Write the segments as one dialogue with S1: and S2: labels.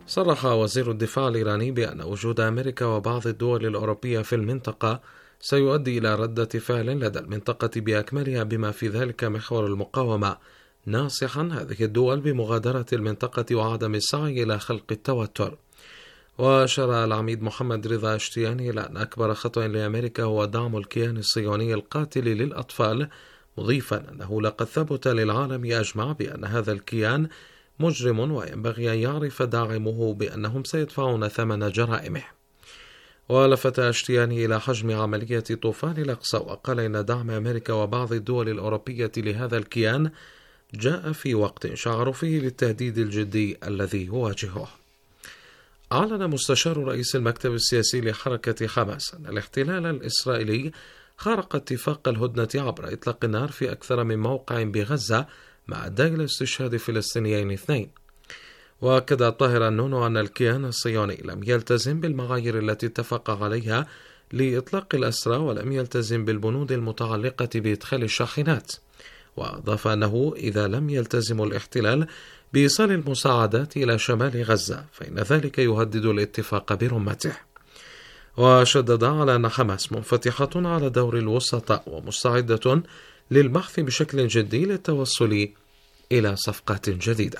S1: صرح وزير الدفاع الإيراني بأن وجود أمريكا وبعض الدول الأوروبية في المنطقة سيؤدي إلى ردة فعل لدى المنطقة بأكملها بما في ذلك محور المقاومة، ناصحا هذه الدول بمغادرة المنطقة وعدم السعي إلى خلق التوتر. وأشار العميد محمد رضا اشتياني إلى أن أكبر خطأ لأمريكا هو دعم الكيان الصهيوني القاتل للأطفال، مضيفا أنه لقد ثبت للعالم أجمع بأن هذا الكيان مجرم وينبغي أن يعرف داعمه بأنهم سيدفعون ثمن جرائمه. ولفت اشتياني إلى حجم عملية طوفان الأقصى، وقال إن دعم أمريكا وبعض الدول الأوروبية لهذا الكيان جاء في وقت شعروا فيه بالتهديد الجدي الذي يواجهه. أعلن مستشار رئيس المكتب السياسي لحركة حماس أن الاحتلال الإسرائيلي خارق اتفاق الهدنة عبر إطلاق النار في أكثر من موقع بغزة، مع أداء إلى استشهاد فلسطينيين 2. وأكد الطاهر النونو أن الكيان الصهيوني لم يلتزم بالمعايير التي اتفق عليها لإطلاق الأسرى، ولم يلتزم بالبنود المتعلقة بإدخال الشاحنات. وأضاف أنه إذا لم يلتزم الاحتلال بإيصال المساعدات إلى شمال غزة فإن ذلك يهدد الاتفاق برمته. وشدد على أن حماس منفتحة على دور الوسطاء ومستعدة للبحث بشكل جدي للتوصل إلى صفقات جديدة.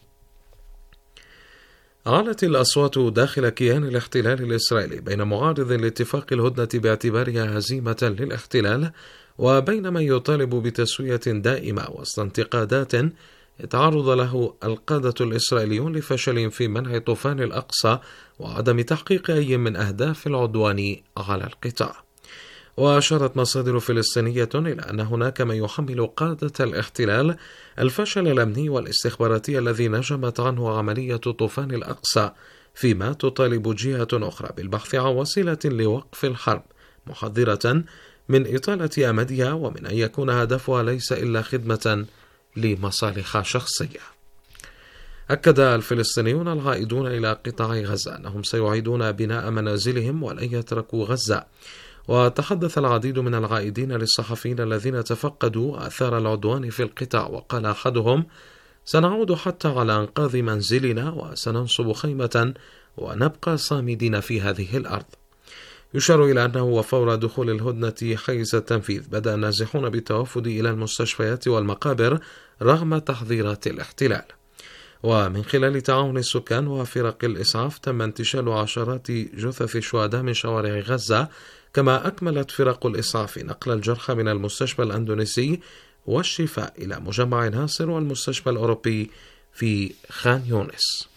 S1: علت الأصوات داخل كيان الاحتلال الإسرائيلي بين معارض لاتفاق الهدنة باعتبارها هزيمة للاحتلال، وبين من يطالب بتسوية دائمة وسط انتقادات يتعرض له القادة الإسرائيليون لفشل في منع طوفان الأقصى وعدم تحقيق أي من أهداف العدوان على القطاع. وأشارت مصادر فلسطينية إلى أن هناك من يحمل قادة الاحتلال الفشل الأمني والاستخباراتي الذي نجمت عنه عملية طوفان الأقصى، فيما تطالب جهة أخرى بالبحث عن وسيلة لوقف الحرب، محذرة من إطالة أمدها ومن أن يكون هدفها ليس إلا خدمة لمصالح شخصية. أكد الفلسطينيون العائدون إلى قطاع غزة أنهم سيعيدون بناء منازلهم ولن يتركوا غزة. وتحدث العديد من العائدين للصحفيين الذين تفقدوا آثار العدوان في القطاع، وقال أحدهم: سنعود حتى على أنقاض منزلنا وسننصب خيمة ونبقى صامدين في هذه الأرض. يشار إلى أنه وفور دخول الهدنة حيز التنفيذ بدأ النازحون بالتوافد إلى المستشفيات والمقابر رغم تحذيرات الاحتلال. ومن خلال تعاون السكان وفرق الإسعاف تم انتشال عشرات جثث الشهداء من شوارع غزة، كما أكملت فرق الإسعاف نقل الجرحى من المستشفى الأندونيسي والشفاء إلى مجمع ناصر والمستشفى الأوروبي في خان يونس.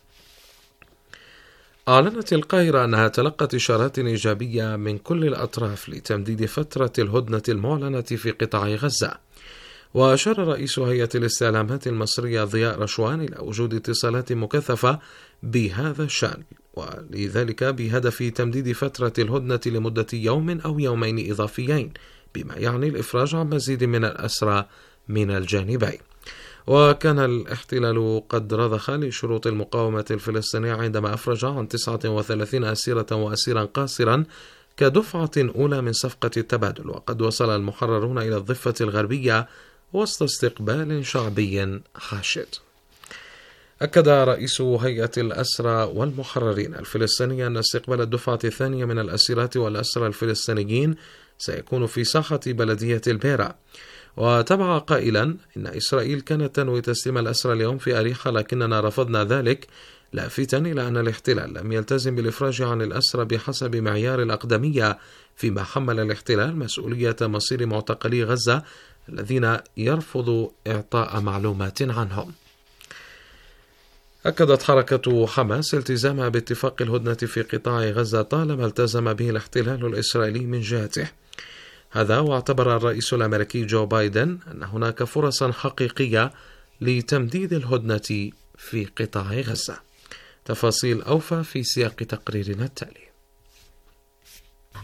S1: أعلنت القاهرة أنها تلقت إشارات إيجابية من كل الأطراف لتمديد فترة الهدنة المعلنة في قطاع غزة. وأشار رئيس هيئة الاستعلامات المصرية ضياء رشوان إلى وجود اتصالات مكثفة بهذا الشأن، ولذلك بهدف تمديد فترة الهدنة لمدة يوم أو يومين إضافيين، بما يعني الإفراج عن مزيد من الأسرى من الجانبين. وكان الاحتلال قد رضخ لشروط المقاومة الفلسطينية عندما أفرج عن 39 أسيرة وأسيرا قاصرا كدفعة أولى من صفقة التبادل. وقد وصل المحررون إلى الضفة الغربية وسط استقبال شعبي حاشد. أكد رئيس هيئة الأسرى والمحررين الفلسطينية أن استقبال الدفعة الثانية من الأسيرات والأسرى الفلسطينيين سيكون في ساحة بلدية البيرة. وتبع قائلا: إن إسرائيل كانت تنوي تسليم الأسرى اليوم في أريحة، لكننا رفضنا ذلك، لافتا إلى أن الاحتلال لم يلتزم بالإفراج عن الأسرى بحسب معيار الأقدمية، فيما حمل الاحتلال مسؤولية مصير معتقلي غزة الذين يرفض إعطاء معلومات عنهم. أكدت حركة حماس التزامها باتفاق الهدنة في قطاع غزة طالما التزم به الاحتلال الإسرائيلي من جهته. هذا واعتبر الرئيس الأمريكي جو بايدن أن هناك فرصا حقيقية لتمديد الهدنة في قطاع غزة. تفاصيل أوفى في سياق تقريرنا التالي.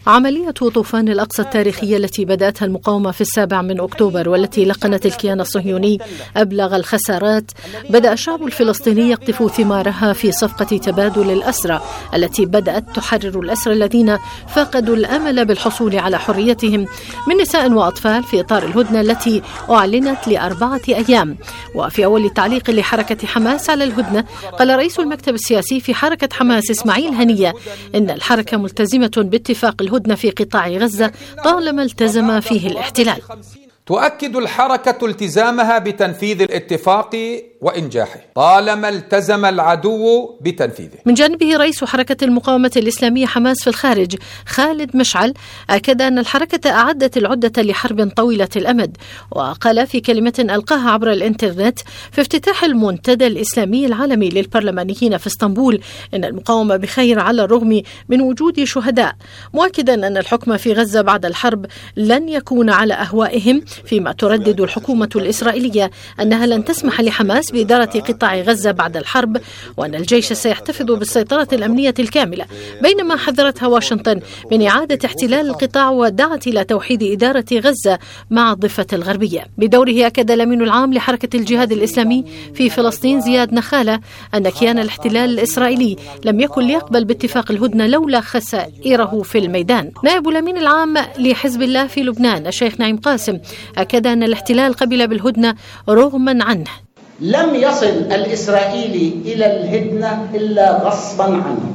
S2: عملية طوفان الأقصى التاريخية التي بدأتها المقاومة في 7 أكتوبر والتي لقنت الكيان الصهيوني أبلغ الخسارات، بدأ الشعب الفلسطيني يقطف ثمارها في صفقة تبادل الأسرى التي بدأت تحرر الأسرى الذين فقدوا الأمل بالحصول على حريتهم من نساء وأطفال في إطار الهدنة التي أعلنت ل4 أيام. وفي أول تعليق لحركة حماس على الهدنة، قال رئيس المكتب السياسي في حركة حماس إسماعيل هنية إن الحركة ملتزمة باتفاق الهدنة في قطاع غزة طالما التزم فيه الاحتلال.
S3: تؤكد الحركة التزامها بتنفيذ الاتفاق وإنجاحه طالما التزم العدو بتنفيذه.
S2: من جانبه رئيس حركة المقاومة الإسلامية حماس في الخارج خالد مشعل أكد أن الحركة أعدت العدة لحرب طويلة الأمد، وقال في كلمة ألقاها عبر الإنترنت في افتتاح المنتدى الإسلامي العالمي للبرلمانيين في اسطنبول إن المقاومة بخير على الرغم من وجود شهداء، مؤكدا أن الحكم في غزة بعد الحرب لن يكون على أهوائهم، فيما تردد الحكومة الإسرائيلية أنها لن تسمح لحماس بإدارة قطاع غزة بعد الحرب، وأن الجيش سيحتفظ بالسيطرة الأمنية الكاملة، بينما حذرتها واشنطن من إعادة احتلال القطاع ودعت إلى توحيد إدارة غزة مع الضفة الغربية. بدوره أكد الأمين العام لحركة الجهاد الإسلامي في فلسطين زياد نخالة أن كيان الاحتلال الإسرائيلي لم يكن ليقبل باتفاق الهدنة لولا خسائره في الميدان. نائب الأمين العام لحزب الله في لبنان الشيخ نعيم قاسم أكد أن الاحتلال قبل بالهدنة رغما عنه.
S4: لم يصل الإسرائيلي إلى الهدنة إلا غصبا عنه.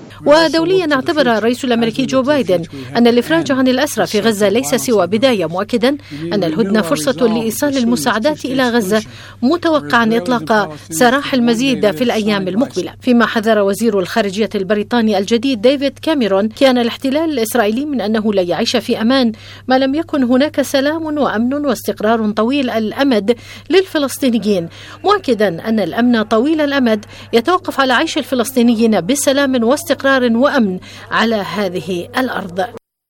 S2: ودوليا اعتبر الرئيس الأمريكي جو بايدن أن الإفراج عن الأسرى في غزة ليس سوى بداية، مؤكدا أن الهدنة فرصة لإيصال المساعدات إلى غزة، متوقعا إطلاق سراح المزيد في الأيام المقبلة. فيما حذر وزير الخارجية البريطاني الجديد ديفيد كاميرون كان الاحتلال الإسرائيلي من أنه لا يعيش في أمان ما لم يكن هناك سلام وأمن واستقرار طويل الأمد للفلسطينيين، مؤكدا أن الأمن طويل الأمد يتوقف على عيش الفلسطينيين بسلام واستقرار وأمن على هذه الأرض.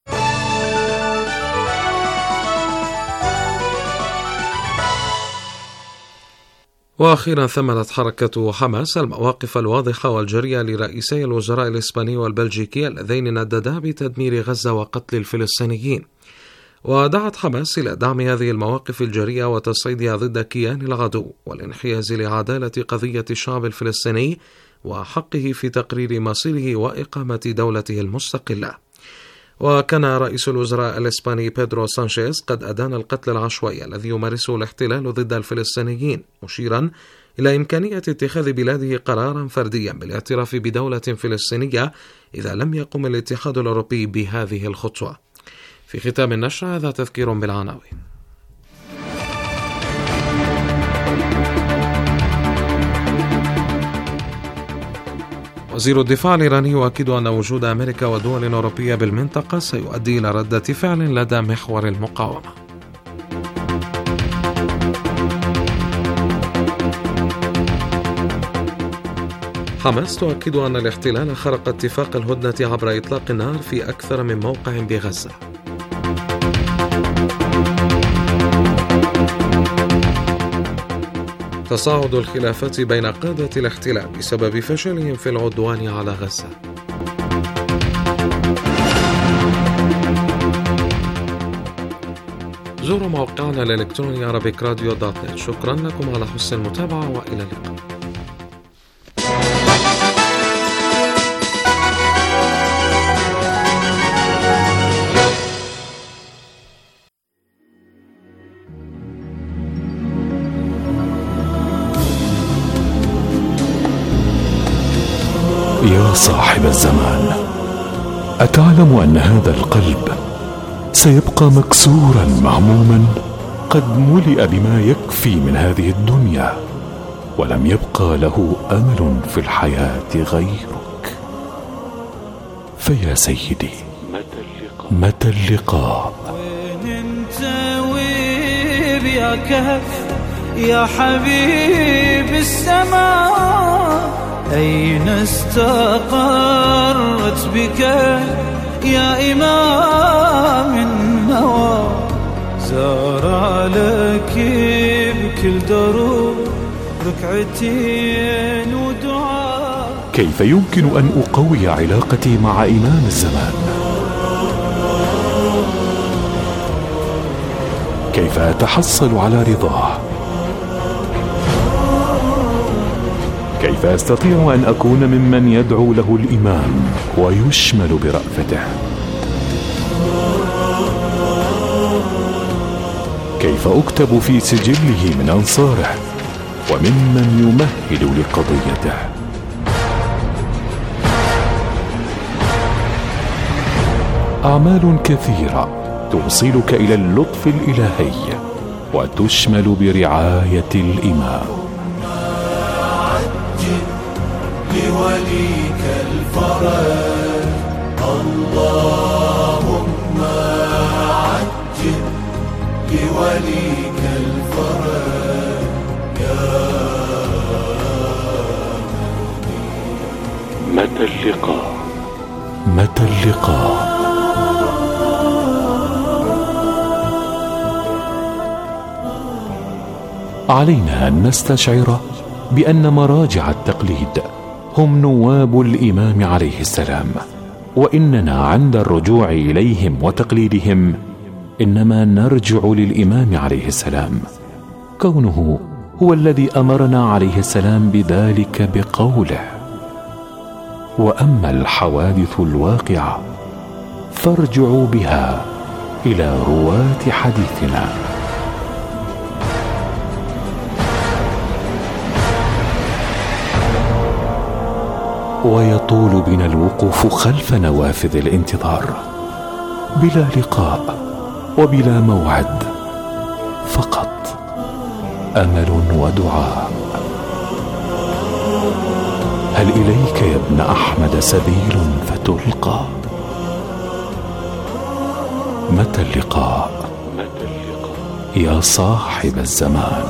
S1: وأخيرا ثمنت حركة حماس المواقف الواضحة والجريئة لرئيسي الوزراء الإسباني والبلجيكي اللذين نددا بتدمير غزة وقتل الفلسطينيين. ودعت حماس إلى دعم هذه المواقف الجريئة وتصعيدها ضد كيان العدو والانحياز لعدالة قضية الشعب الفلسطيني وحقه في تقرير مصيره وإقامة دولته المستقلة. وكان رئيس الوزراء الإسباني بيدرو سانشيز قد أدان القتل العشوائي الذي يمارسه الاحتلال ضد الفلسطينيين، مشيرا إلى إمكانية اتخاذ بلاده قرارا فرديا بالاعتراف بدولة فلسطينية إذا لم يقم الاتحاد الأوروبي بهذه الخطوة. في ختام النشر هذا تذكير بالعناوين. وزير الدفاع الإيراني يؤكد أن وجود أمريكا ودول أوروبية بالمنطقة سيؤدي إلى ردة فعل لدى محور المقاومة. حماس تؤكد أن الاحتلال خرق اتفاق الهدنة عبر إطلاق النار في أكثر من موقع بغزة. تصاعد الخلافات بين قادة الاحتلال بسبب فشلهم في العدوان على غزة. زوروا موقعنا الإلكتروني arabikradio.net. شكرا لكم على حسن المتابعة وإلى اللقاء.
S5: يا صاحب الزمان، أتعلم أن هذا القلب سيبقى مكسورا مهموما قد ملئ بما يكفي من هذه الدنيا ولم يبقى له أمل في الحياة غيرك؟ فيا سيدي، متى اللقاء؟
S6: وين انت وين يا كهف يا حبيب السماء؟ أين استقرت بك يا إمام النوى؟ زار لك بكل دروب ركعتين ودعاء.
S5: كيف يمكن أن أقوي علاقتي مع إمام الزمان؟ كيف أتحصل على رضاه؟ كيف أستطيع أن أكون ممن يدعو له الإمام ويشمل برأفته؟ كيف أكتب في سجله من أنصاره وممن يمهد لقضيته؟ أعمال كثيرة توصلك إلى اللطف الإلهي وتشمل برعاية الإمام.
S6: لوليك الفرج اللهم عجل لوليك الفرج يا
S5: متى اللقاء؟ متى اللقاء؟ علينا أن نستشعر بأن مراجع التقليد هم نواب الإمام عليه السلام، وإننا عند الرجوع إليهم وتقليدهم إنما نرجع للإمام عليه السلام، كونه هو الذي أمرنا عليه السلام بذلك بقوله: وأما الحوادث الواقعة فارجعوا بها إلى رواة حديثنا. ويطول بنا الوقوف خلف نوافذ الانتظار بلا لقاء وبلا موعد، فقط أمل ودعاء. هل إليك يا ابن أحمد سبيل فتلقى؟ متى اللقاء؟ يا صاحب الزمان.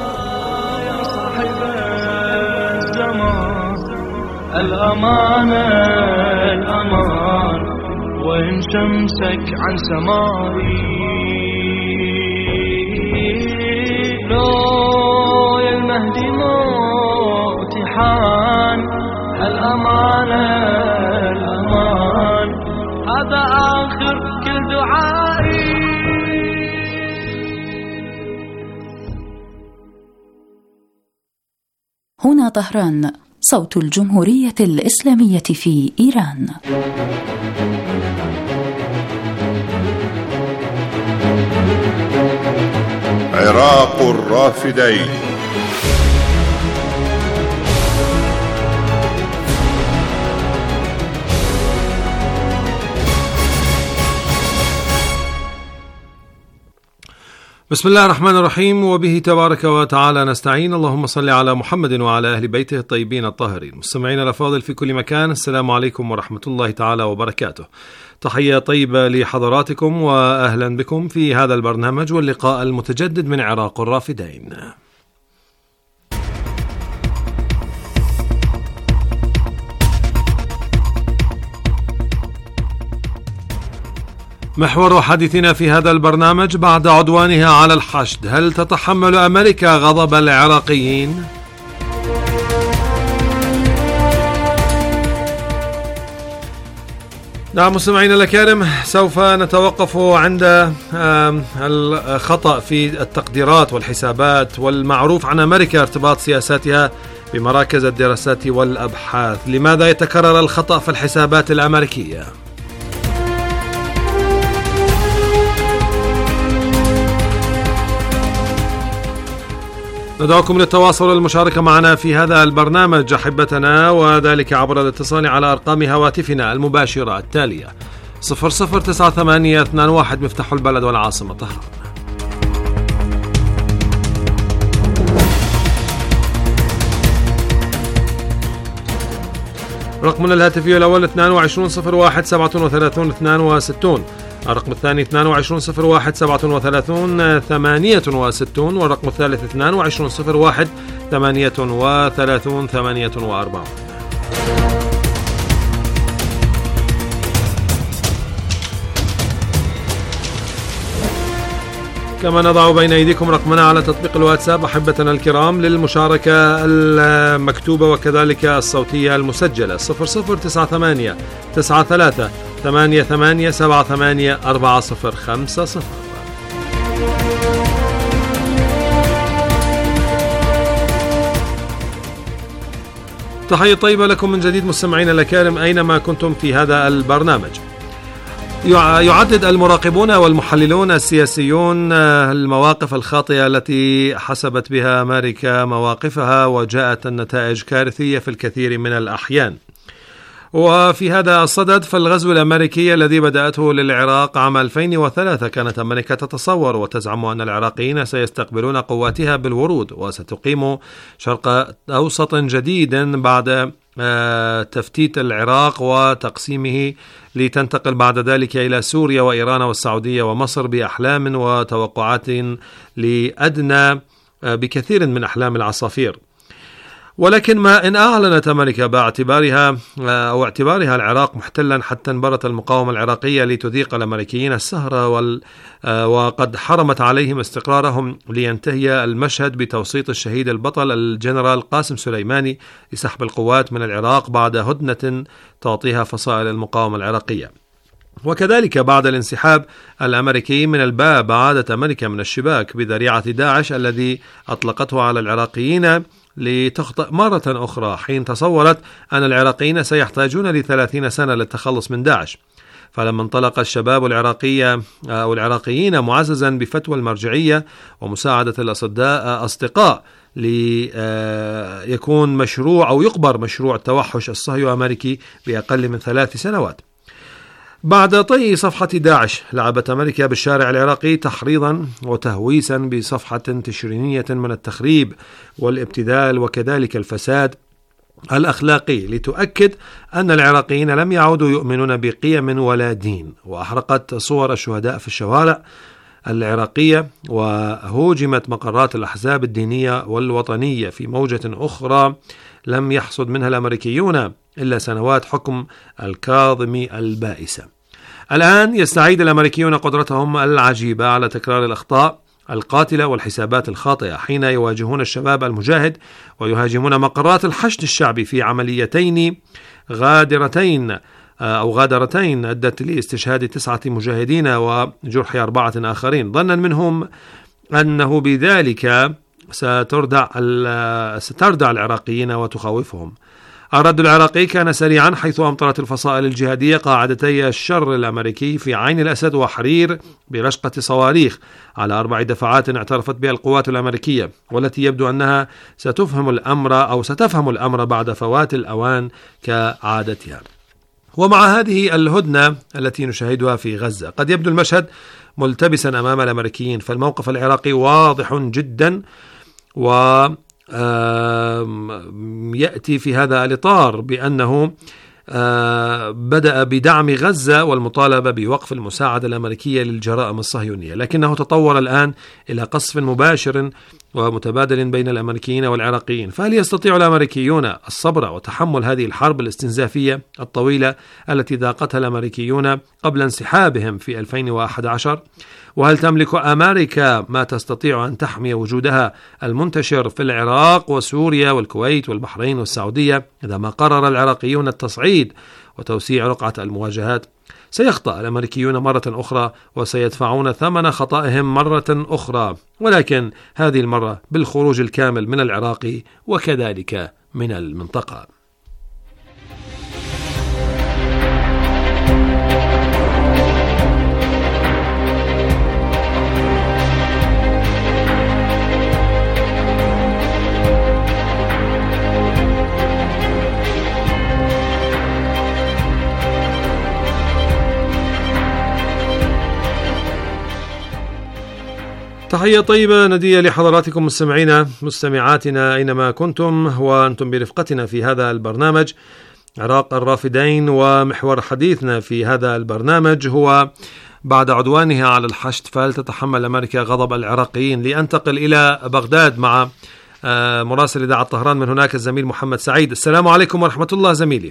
S6: الأمان الأمان وإن شمسك عن سماري لو يا المهدي موتحان الأمان الأمان هذا آخر كل دعائي.
S7: هنا طهران، صوت الجمهورية الإسلامية في إيران.
S8: عراق الرافدين.
S1: بسم الله الرحمن الرحيم، وبه تبارك وتعالى نستعين. اللهم صل على محمد وعلى أهل بيته الطيبين الطاهرين. مستمعين الأفاضل في كل مكان، السلام عليكم ورحمة الله تعالى وبركاته. تحية طيبة لحضراتكم وأهلا بكم في هذا البرنامج واللقاء المتجدد من عراق الرافدين. محور حديثنا في هذا البرنامج: بعد عدوانها على الحشد، هل تتحمل أمريكا غضب العراقيين؟ نعم مستمعينا الكرام، سوف نتوقف عند الخطأ في التقديرات والحسابات والمعروف عن أمريكا ارتباط سياساتها بمراكز الدراسات والأبحاث. لماذا يتكرر الخطأ في الحسابات الأمريكية؟ ندعوكم للتواصل والمشاركة معنا في هذا البرنامج أحبتنا، وذلك عبر الاتصال على أرقام هواتفنا المباشرة التالية: 009821 مفتاح البلد والعاصمة طهران، رقمنا الهاتفي الأول 2201373262، الرقم الثاني 2201373268، والرقم الثالث 22013838. كما نضع بين أيديكم رقمنا على تطبيق الواتساب أحبتنا الكرام للمشاركة المكتوبة وكذلك الصوتية المسجلة: 00989388784050. تحية طيبة لكم من جديد مستمعينا الأكارم أينما كنتم في هذا البرنامج. يعدد المراقبون والمحللون السياسيون المواقف الخاطئة التي حسبت بها أمريكا مواقفها، وجاءت النتائج كارثية في الكثير من الأحيان. وفي هذا الصدد فالغزو الأمريكي الذي بدأته للعراق عام 2003 كانت أمريكا تتصور وتزعم أن العراقيين سيستقبلون قواتها بالورود وستقيم شرق أوسط جديد بعد تفتيت العراق وتقسيمه، لتنتقل بعد ذلك إلى سوريا وإيران والسعودية ومصر بأحلام وتوقعات لأدنى بكثير من أحلام العصافير. ولكن ما إن أعلنت أمريكا باعتبارها العراق محتلا حتى انبرت المقاومة العراقية لتذيق الأمريكيين السهرة وقد حرمت عليهم استقرارهم، لينتهي المشهد بتوسيط الشهيد البطل الجنرال قاسم سليماني لسحب القوات من العراق بعد هدنة تعطيها فصائل المقاومة العراقية. وكذلك بعد الانسحاب الأمريكي من الباب عادت أمريكا من الشباك بذريعة داعش الذي أطلقته على العراقيين لتخطئ مرة أخرى، حين تصورت أن العراقيين سيحتاجون ل30 سنة للتخلص من داعش. فلما انطلق الشباب العراقيين معززا بفتوى المرجعية ومساعدة الأصدقاء ليكون مشروع أو يقبر مشروع التوحش الصهيوني الأمريكي بأقل من 3 سنوات. بعد طي صفحة داعش لعبت أمريكا بالشارع العراقي تحريضا وتهويسا بصفحة تشرينية من التخريب والابتذال وكذلك الفساد الأخلاقي، لتؤكد أن العراقيين لم يعودوا يؤمنون بقيم ولا دين، وأحرقت صور الشهداء في الشوارع العراقية، وهوجمت مقرات الأحزاب الدينية والوطنية في موجة أخرى لم يحصد منها الأمريكيون إلا سنوات حكم الكاظمي البائسة. الآن يستعيد الأمريكيون قدرتهم العجيبة على تكرار الأخطاء القاتلة والحسابات الخاطئة حين يواجهون الشباب المجاهد ويهاجمون مقرات الحشد الشعبي في عمليتين غادرتين أدت لإستشهاد 9 مجاهدين وجرح 4 آخرين، ظنا منهم أنه بذلك ستردع العراقيين وتخوفهم. الرد العراقي كان سريعا، حيث أمطرت الفصائل الجهادية قاعدتي الشر الأمريكي في عين الأسد وحرير برشقة صواريخ على 4 دفعات اعترفت بها القوات الأمريكية، والتي يبدو أنها ستفهم الأمر بعد فوات الأوان كعادتها. ومع هذه الهدنة التي نشاهدها في غزة قد يبدو المشهد ملتبسا أمام الأمريكيين، فالموقف العراقي واضح جدا يأتي في هذا الإطار بأنه بدأ بدعم غزة والمطالبة بوقف المساعدة الأمريكية للجرائم الصهيونية، لكنه تطور الآن إلى قصف مباشر ومتبادل بين الأمريكيين والعراقيين. فهل يستطيع الأمريكيون الصبر وتحمل هذه الحرب الاستنزافية الطويلة التي ذاقتها الأمريكيون قبل انسحابهم في 2011؟ وهل تملك أمريكا ما تستطيع أن تحمي وجودها المنتشر في العراق وسوريا والكويت والبحرين والسعودية إذا ما قرر العراقيون التصعيد وتوسيع رقعة المواجهات؟ سيخطأ الأمريكيون مرة أخرى وسيدفعون ثمن خطئهم مرة أخرى، ولكن هذه المرة بالخروج الكامل من العراق وكذلك من المنطقة. تحية طيبة ندية لحضراتكم مستمعاتنا أينما كنتم وأنتم برفقتنا في هذا البرنامج عراق الرافدين. ومحور حديثنا في هذا البرنامج هو بعد عدوانها على الحشد فهل تتحمل أمريكا غضب العراقيين؟ لأنتقل إلى بغداد مع مراسل إذاعة طهران من هناك الزميل محمد سعيد. السلام عليكم ورحمة الله زميلي.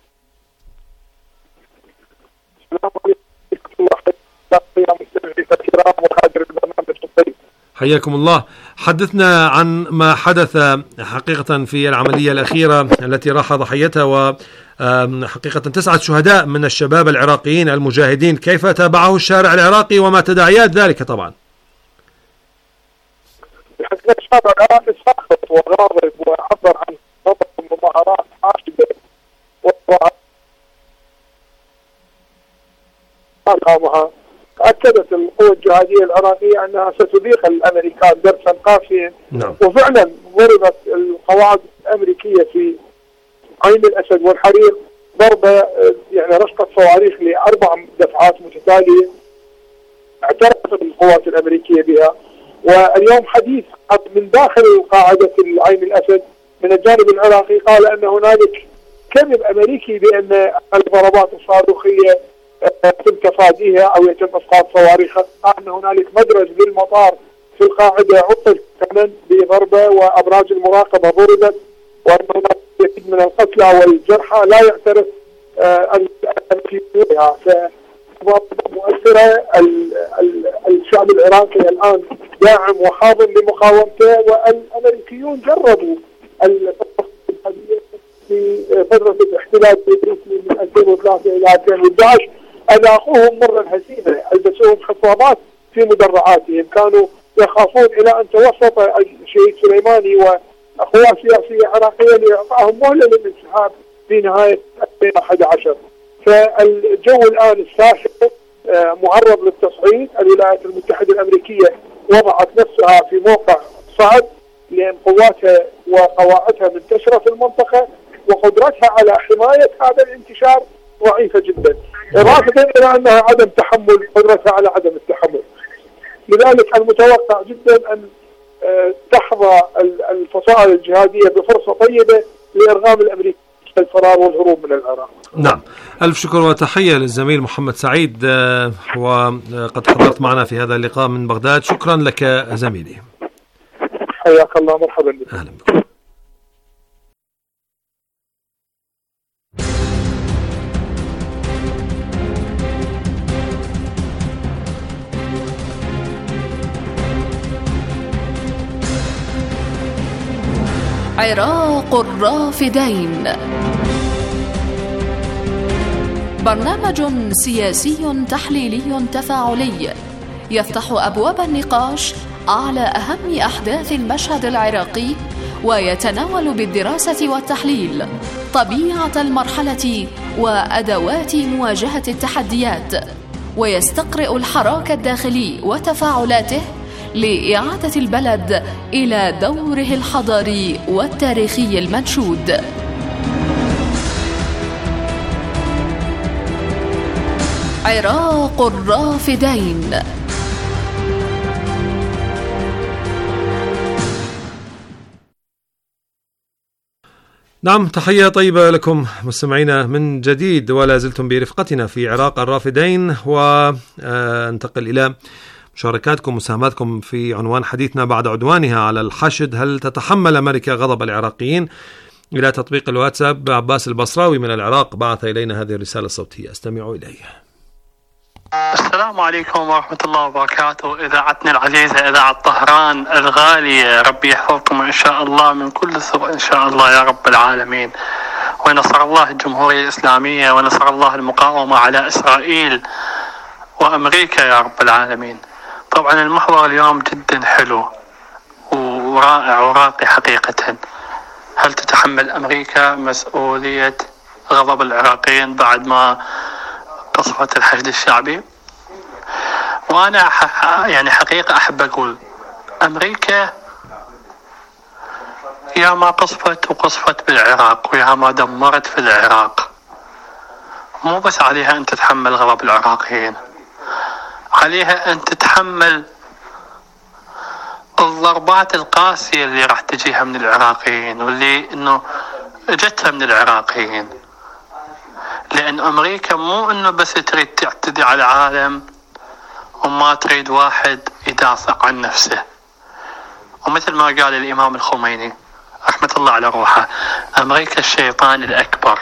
S1: حياكم الله. حدثنا عن ما حدث حقيقة في العملية الأخيرة التي راح ضحيتها وحقيقة 9 شهداء من الشباب العراقيين المجاهدين، كيف تابعه الشارع العراقي وما تداعيات ذلك؟ طبعا
S9: الشارع العراقي ساخط وغاضب وعبر عن غضب المظاهرات أكدت القوى الجهادية العراقية أنها ستذيق الأمريكان درسا قاسيا. وفعلا ضربت القواعد الأمريكية في عين الأسد والحرير ضربة يعني رشقة صواريخ ل4 دفعات متتالية اعترفت القوات الأمريكية بها. واليوم حديث من داخل قاعدة عين الأسد من الجانب العراقي قال أن هنالك كذب أمريكي بأن الضربات الصاروخية يتم تفاديها أو يتم إسقاط صواريخها، أن هنالك مدرج بالمطار في القاعدة عطل كمان بضربة وأبراج المراقبة ضربت، وأن هناك كثير من القتلى والجرحى لا يعترف فيها. مؤثرة الشعب العراقي الآن داعم وحاضن لمقاومته، والأمريكيون جربوا في فترة الاحتلال من 2003 إلى 2011 أذاقوهم مرة هزيمة، ألبسوهم خطابات في مدرعاتهم، كانوا يخافون إلى أن توسط الشهيد سليماني وأخوات سياسية عراقية لإعطائهم مهلة للانسحاب في نهاية 2011. فالجو الآن الساخن معرض للتصعيد. الولايات المتحدة الأمريكية وضعت نفسها في موقع صعب لأن قواتها وقواعدها منتشرة في المنطقة وقدرتها على حماية هذا الانتشار ضعيفة جدا، إضافة إلى أنها عدم تحمل قدرتها على عدم التحمل. لذلك المتوقع جدا أن تحظى الفصائل الجهادية بفرصة طيبة لإرغام الأمريكي الفرار والهروب من العراق.
S1: نعم، ألف شكر وتحية للزميل محمد سعيد، وقد حضرت معنا في هذا اللقاء من بغداد. شكرا لك زميلي.
S9: حياك الله، مرحبا بك.
S1: أهلا بكم.
S7: عراق الرافدين، برنامج سياسي تحليلي تفاعلي يفتح أبواب النقاش على أهم أحداث المشهد العراقي، ويتناول بالدراسة والتحليل طبيعة المرحلة وأدوات مواجهة التحديات، ويستقرئ الحراك الداخلي وتفاعلاته لإعادة البلد إلى دوره الحضاري والتاريخي المنشود. عراق الرافدين.
S1: نعم، تحية طيبة لكم مستمعينا من جديد، ولا زلتم برفقتنا في عراق الرافدين، وانتقل إلى مشاركاتكم ومساهماتكم في عنوان حديثنا بعد عدوانها على الحشد. هل تتحمل أمريكا غضب العراقيين؟ إلى تطبيق الواتساب. عباس البصراوي من العراق بعث إلينا هذه الرسالة الصوتية، استمعوا إليه.
S10: السلام عليكم ورحمة الله وبركاته. إذاعتنا العزيزة إذاعة طهران الغالية، ربي يحفظكم إن شاء الله من كل سوء إن شاء الله يا رب العالمين، ونصر الله الجمهورية الإسلامية، ونصر الله المقاومة على إسرائيل وأمريكا يا رب العالمين. طبعا المحور اليوم جدا حلو ورائع وراقي حقيقة. هل تتحمل أمريكا مسؤولية غضب العراقيين بعد ما قصفت الحشد الشعبي؟ وأنا يعني حقيقة أحب أقول أمريكا يا ما قصفت وقصفت بالعراق ويا ما دمرت في العراق، مو بس عليها أن تتحمل غضب العراقيين، عليها أن تتحمل الضربات القاسية اللي راح تجيها من العراقيين واللي إنه جتها من العراقيين. لأن أمريكا مو إنه بس تريد تعتدي على العالم وما تريد واحد يدافع عن نفسه، ومثل ما قال الإمام الخميني رحمة الله على روحه، أمريكا الشيطان الأكبر.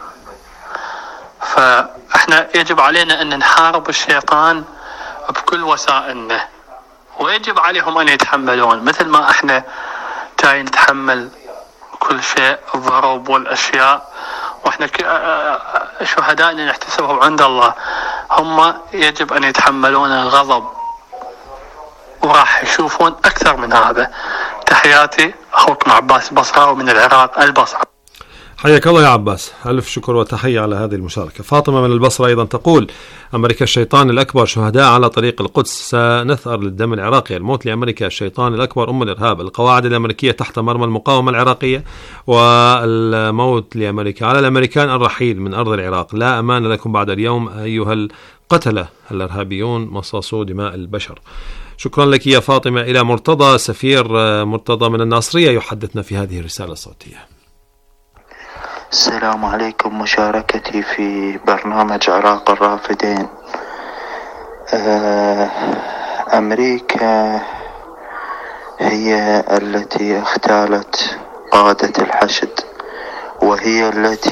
S10: فإحنا يجب علينا أن نحارب الشيطان بكل وسائلنا، ويجب عليهم أن يتحملون مثل ما إحنا جاي نتحمل كل شيء، الضرب والأشياء، وإحنا شهدائنا نحتسبهم عند الله، هم يجب أن يتحملون الغضب وراح يشوفون أكثر من هذا. تحياتي، أخوكم عباس البصراوي من العراق البصرة.
S11: حياك الله يا عباس، ألف شكر وتحية على هذه المشاركة. فاطمة من البصرة أيضا تقول: أمريكا الشيطان الأكبر، شهداء على طريق القدس، سنثأر للدم العراقي، الموت لأمريكا الشيطان الأكبر أم الإرهاب، القواعد الأمريكية تحت مرمى المقاومة العراقية، والموت لأمريكا، على الأمريكان الرحيل من أرض العراق، لا أمان لكم بعد اليوم أيها القتلة الإرهابيون مصاصو دماء البشر. شكرا لك يا فاطمة. إلى مرتضى، سفير مرتضى من الناصرية يحدثنا في هذه الرسالة الصوتية.
S12: السلام عليكم، مشاركتي في برنامج عراق الرافدين. أمريكا هي التي اختالت قادة الحشد، وهي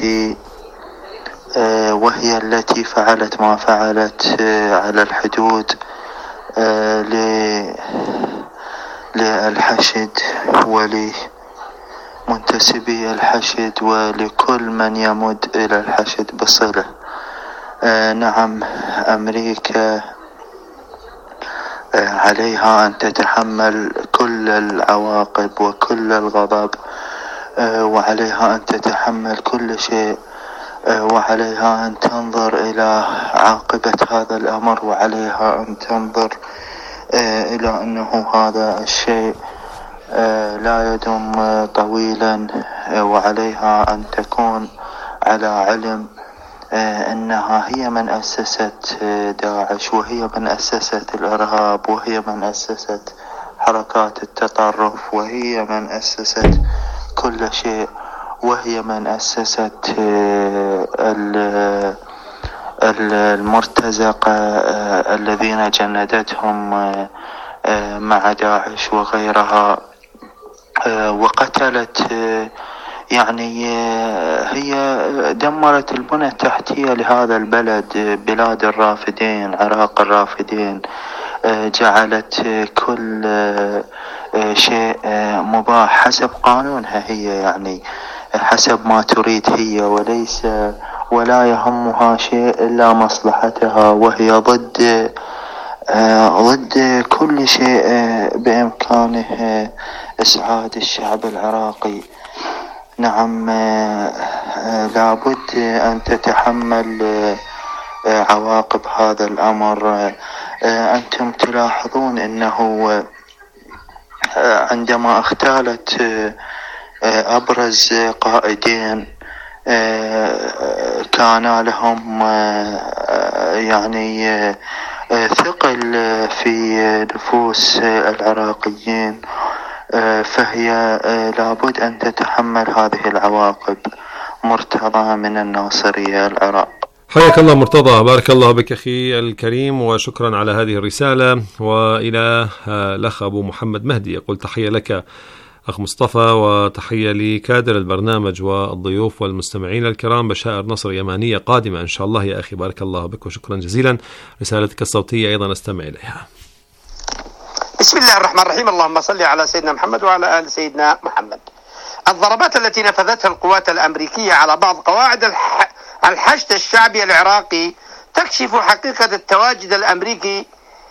S12: التي فعلت ما فعلت على الحدود للحشد ولمنتسبي الحشد ولكل من يمد إلى الحشد بصلة. نعم، أمريكا عليها أن تتحمل كل العواقب وكل الغضب، وعليها أن تتحمل كل شيء، وعليها أن تنظر إلى عاقبة هذا الأمر، وعليها أن تنظر إلى أنه هذا الشيء لا يدوم طويلا، وعليها أن تكون على علم أنها هي من أسست داعش، وهي من أسست الإرهاب، وهي من أسست حركات التطرف، وهي من أسست كل شيء، وهي من أسست المرتزقة الذين جندتهم مع داعش وغيرها، وقتلت، يعني هي دمرت البنى التحتية لهذا البلد، بلاد الرافدين، عراق الرافدين، جعلت كل شيء مباح حسب قانونها هي، يعني حسب ما تريد هي، ولا يهمها شيء إلا مصلحتها، وهي ضد كل شيء بإمكانه إسعاد الشعب العراقي. نعم، لابد أن تتحمل عواقب هذا الأمر. أنتم تلاحظون أنه عندما اختالت أبرز قائدين كان لهم يعني ثقل في نفوس العراقيين، فهي لابد أن تتحمل هذه العواقب. مرتضى من الناصرية، العراق.
S11: حياك الله مرتضى، بارك الله بك أخي الكريم، وشكرا على هذه الرسالة. وإلى الأخ أبو محمد مهدي يقول: تحية لك أخ مصطفى، وتحية لكادر البرنامج والضيوف والمستمعين الكرام. بشائر نصر يمانية قادمة إن شاء الله يا أخي، بارك الله بك وشكرا جزيلا. رسالتك الصوتية أيضا استمع إليها.
S13: بسم الله الرحمن الرحيم، اللهم صل على سيدنا محمد وعلى آل سيدنا محمد. الضربات التي نفذتها القوات الأمريكية على بعض قواعد الحشد الشعبي العراقي تكشف حقيقة التواجد الأمريكي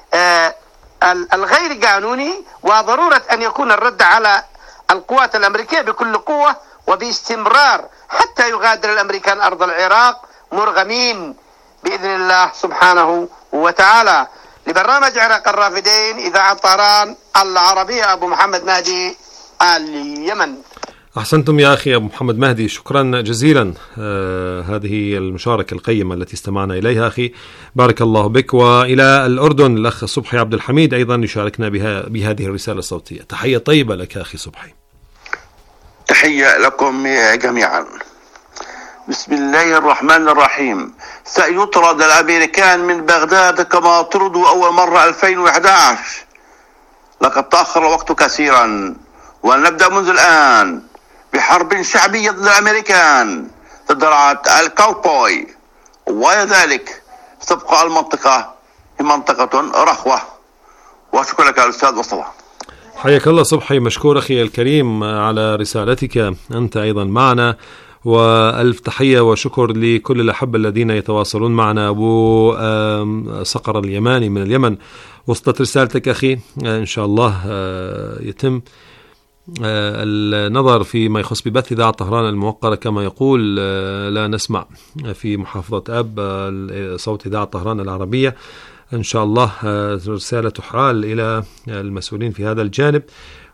S13: الغير قانوني، وضرورة أن يكون الرد على القوات الأمريكية بكل قوة وباستمرار حتى يغادر الأمريكان أرض العراق مرغمين بإذن الله سبحانه وتعالى. لبرنامج عراق الرافدين، إذاعة طهران العربية، أبو محمد مهدي، اليمن.
S11: أحسنتم يا أخي أبو محمد مهدي، شكرا جزيلا. هذه المشاركة القيمة التي استمعنا إليها أخي، بارك الله بك. وإلى الأردن الأخ صبحي عبد الحميد أيضا يشاركنا بهذه الرسالة الصوتية. تحية طيبة لك أخي صبحي.
S14: تحية لكم جميعا. بسم الله الرحمن الرحيم. سيطرد الأمريكان من بغداد كما طردوا أول مرة 2011. لقد تأخر الوقت كثيرا، ونبدأ منذ الآن بحرب شعبية ضد الأمريكان، ضد الكاوبوي، وذلك تبقى المنطقة منطقة رخوة. وشكرا لك الأستاذ مصطفى.
S11: حياك الله صبحي، مشكور أخي الكريم على رسالتك، أنت أيضا معنا، وألف تحية وشكر لكل الأحبة الذين يتواصلون معنا. أبو صقر اليماني من اليمن، وصلت رسالتك أخي، إن شاء الله يتم النظر فيما يخص ببث إذاعة طهران الموقرة كما يقول لا نسمع في محافظة أب صوت إذاعة طهران العربية. إن شاء الله رسالة تحال إلى المسؤولين في هذا الجانب،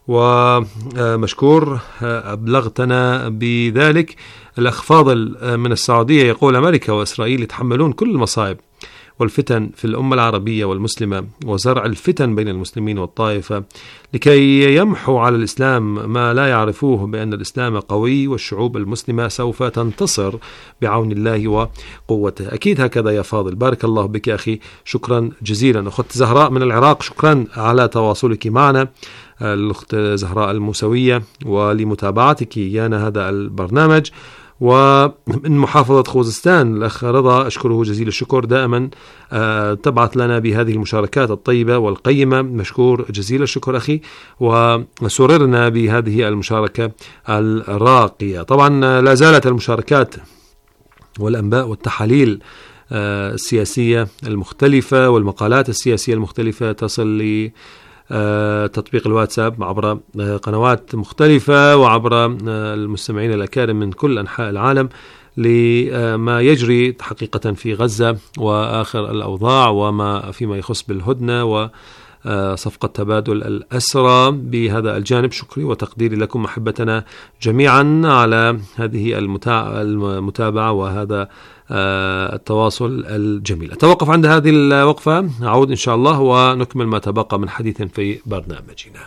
S11: ومشكور أبلغتنا بذلك. الأخ فاضل من السعودية يقول: أمريكا وإسرائيل يتحملون كل المصائب والفتن في الأمة العربية والمسلمة وزرع الفتن بين المسلمين والطائفة لكي يمحوا على الإسلام ما لا يعرفوه بأن الإسلام قوي والشعوب المسلمة سوف تنتصر بعون الله وقوته. أكيد هكذا يا فاضل، بارك الله بك أخي، شكرا جزيلا. أخت زهراء من العراق، شكرا على تواصلك معنا الأخت زهراء الموسوية ولمتابعتك إيانا هذا البرنامج. ومن محافظة خوزستان الأخ رضا، أشكره جزيل الشكر، دائما تبعث لنا بهذه المشاركات الطيبة والقيمة، مشكور جزيل الشكر أخي، وسررنا بهذه المشاركة الراقية. طبعا لا زالت المشاركات والأنباء والتحاليل السياسية المختلفة والمقالات السياسية المختلفة تصل تطبيق الواتساب عبر قنوات مختلفة وعبر المستمعين الأكارم من كل أنحاء العالم لما يجري حقيقة في غزة وآخر الأوضاع وما فيما يخص بالهدنة وصفقة تبادل الأسرى. بهذا الجانب شكري وتقديري لكم أحبتنا جميعا على هذه المتابعة وهذا التواصل الجميل. أتوقف عند هذه الوقفة، أعود إن شاء الله ونكمل ما تبقى من حديث في برنامجنا.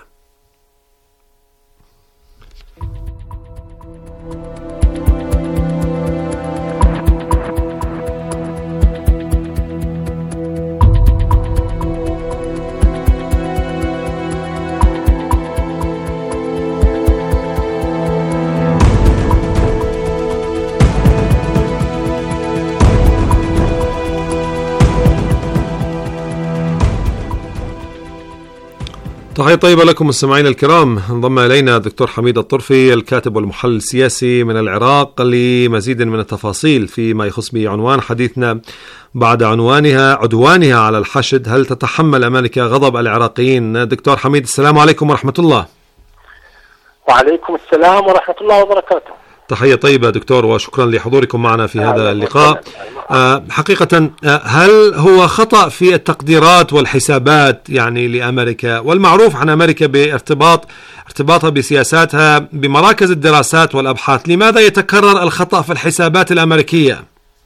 S11: تحية طيبة لكم مستمعينا الكرام. انضم إلينا الدكتور حميد الطرفي الكاتب والمحلل السياسي من العراق لمزيد من التفاصيل فيما يخص بعنوان حديثنا بعد عدوانها على الحشد، هل تتحمل أمريكا غضب العراقيين؟ دكتور حميد، السلام عليكم ورحمة الله.
S15: وعليكم السلام ورحمة الله وبركاته.
S11: تحية طيبة دكتور، وشكرا لحضوركم معنا في هذا اللقاء. حقيقة هل هو خطأ في التقديرات والحسابات يعني لأمريكا، والمعروف عن أمريكا ارتباطها بسياساتها بمراكز الدراسات والأبحاث، لماذا يتكرر الخطأ في الحسابات الأمريكية؟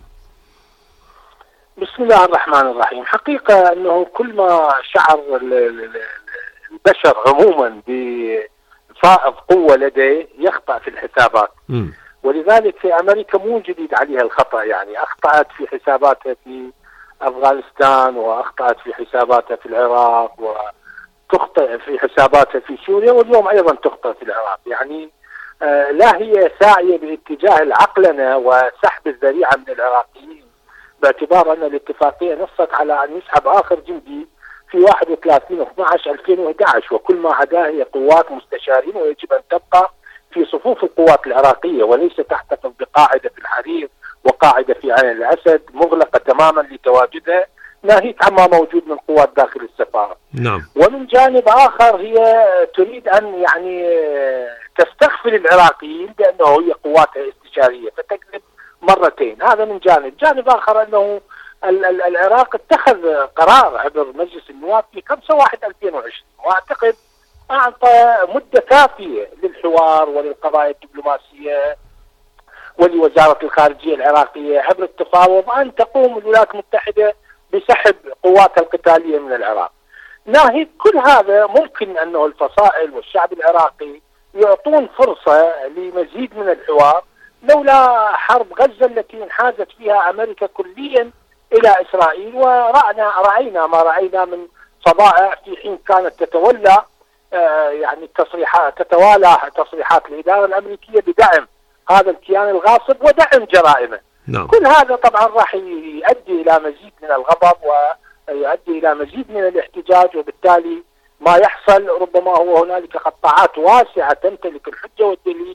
S15: بسم الله الرحمن الرحيم. حقيقة أنه كل ما شعر البشر عموما بفائض قوة لديه يخطأ في الحسابات. ولذلك في أمريكا مو جديد عليها الخطأ، يعني أخطأت في حساباتها في أفغانستان، وأخطأت في حساباتها في العراق، وتخطئ في حساباتها في سوريا، واليوم أيضا تخطئ في العراق. يعني لا هي ساعية باتجاه العقلنة وسحب الذريعة من العراقيين، باعتبار أن الاتفاقية نصت على أن يسحب آخر جندي في 31/12/2011، وكل ما عداه هي قوات مستشارين، ويجب أن تبقى في صفوف القوات العراقية وليس تحتفظ بقاعدة في الحرير وقاعدة في عين الأسد مغلقة تماما لتواجدها، ناهيك عما موجود من قوات داخل السفارة.
S11: نعم.
S15: ومن جانب آخر هي تريد أن يعني تستغفل العراقيين بأنه هي قواتها استشارية فتكذب مرتين. هذا من جانب آخر أنه العراق اتخذ قرار عبر مجلس النواب في 5/1/2020، وأعتقد أعطى مدة كافية للحوار وللقضايا الدبلوماسية ولوزارة الخارجية العراقية عبر التفاوض أن تقوم الولايات المتحدة بسحب قواتها القتالية من العراق. ناهيك كل هذا ممكن أنه الفصائل والشعب العراقي يعطون فرصة لمزيد من الحوار لولا حرب غزة التي انحازت فيها أمريكا كليا إلى إسرائيل، ورأينا ما رأينا من فظائع في حين كانت يعني تتوالى تصريحات الإدارة الأمريكية بدعم هذا الكيان الغاصب ودعم جرائمه.
S11: نعم.
S15: كل هذا طبعا راح يؤدي إلى مزيد من الغضب ويؤدي إلى مزيد من الاحتجاج، وبالتالي ما يحصل ربما هو هنالك قطاعات واسعة تمتلك الحجة والدليل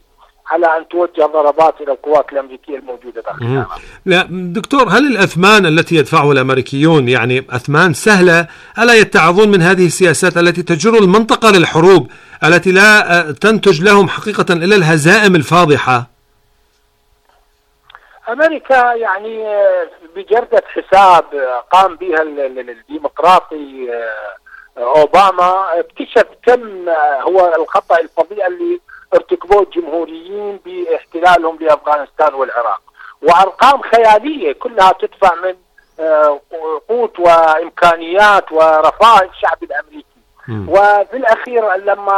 S15: على أن توجه ضربات إلى القوات الأمريكية الموجودة داخل العراق.
S11: لا دكتور، هل الأثمان التي يدفعها الأمريكيون يعني أثمان سهلة؟ ألا يتعظون من هذه السياسات التي تجر المنطقة للحروب التي لا تنتج لهم حقيقة إلا الهزائم الفاضحة؟
S15: أمريكا يعني بجردة حساب قام بها الديمقراطي أوباما اكتشف كم هو الخطأ الفظيع اللي ارتكبوه الجمهوريين باحتلالهم لأفغانستان والعراق، وأرقام خيالية كلها تدفع من قوت وإمكانيات ورفاه الشعب الأمريكي. وفي الأخير لما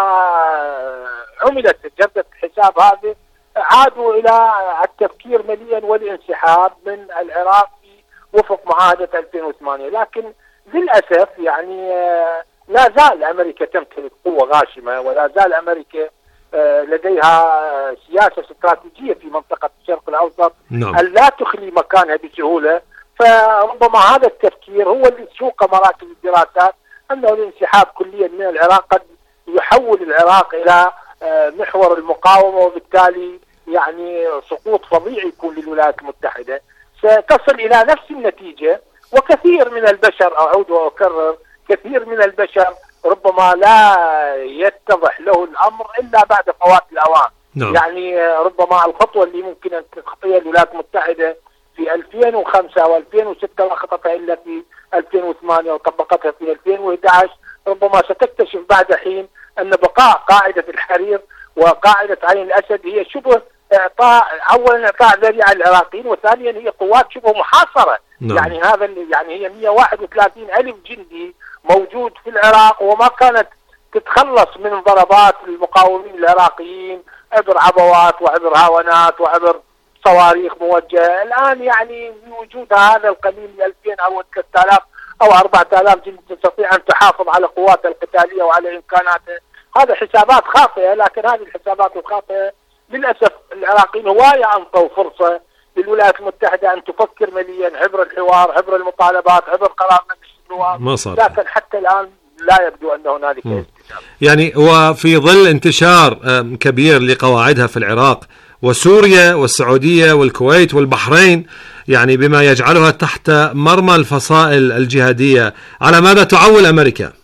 S15: عملت جردة الحساب هذه عادوا إلى التفكير مليا والانسحاب من العراق وفق معاهدة 2008. لكن للأسف يعني لا زال أمريكا تمتلك قوة غاشمة، ولا زال أمريكا لديها سياسة استراتيجية في منطقة الشرق الأوسط لا تخلي مكانها بسهولة. فربما هذا التفكير هو اللي سوق مراكز الدراسات أنه الانسحاب كليا من العراق قد يحول العراق إلى محور المقاومة، وبالتالي يعني سقوط فظيع يكون للولايات المتحدة. ستصل إلى نفس النتيجة، وكثير من البشر، أعود وأكرر، كثير من البشر ربما لا يتضح له الأمر إلا بعد فوات الأوان. يعني ربما الخطوة اللي ممكن أن تخطيها الولايات المتحدة في 2005 و2006 ما خطتها إلا في 2008 وطبقتها في 2011، ربما ستكتشف بعد حين أن بقاء قاعدة الحرير وقاعدة عين الأسد هي شبه إعطاء، أولا إعطاء ذريعة للعراقيين، وثانيا هي قوات شبه محاصرة. يعني هذا يعني هي 131 ألف جندي موجود في العراق، وما كانت تتخلص من ضربات المقاومين العراقيين عبر عبوات وعبر هاونات وعبر صواريخ موجهة. الآن يعني بوجود هذا القليل 2000 أو 3000 أو 4000 جندي تستطيع أن تحافظ على قواتها القتالية وعلى إمكاناتها. هذا حسابات خاطئة، لكن هذه الحسابات الخاطئة للأسف العراقيين هواية أنطوا فرصة للولايات المتحدة أن تفكر مليا عبر الحوار، عبر المطالبات، عبر قرار مجلس النواب، لكن حتى الآن لا يبدو أن هنالك استجابة.
S11: يعني وفي ظل انتشار كبير لقواعدها في العراق وسوريا والسعودية والكويت والبحرين، يعني بما يجعلها تحت مرمى الفصائل الجهادية، على ماذا تعول أمريكا؟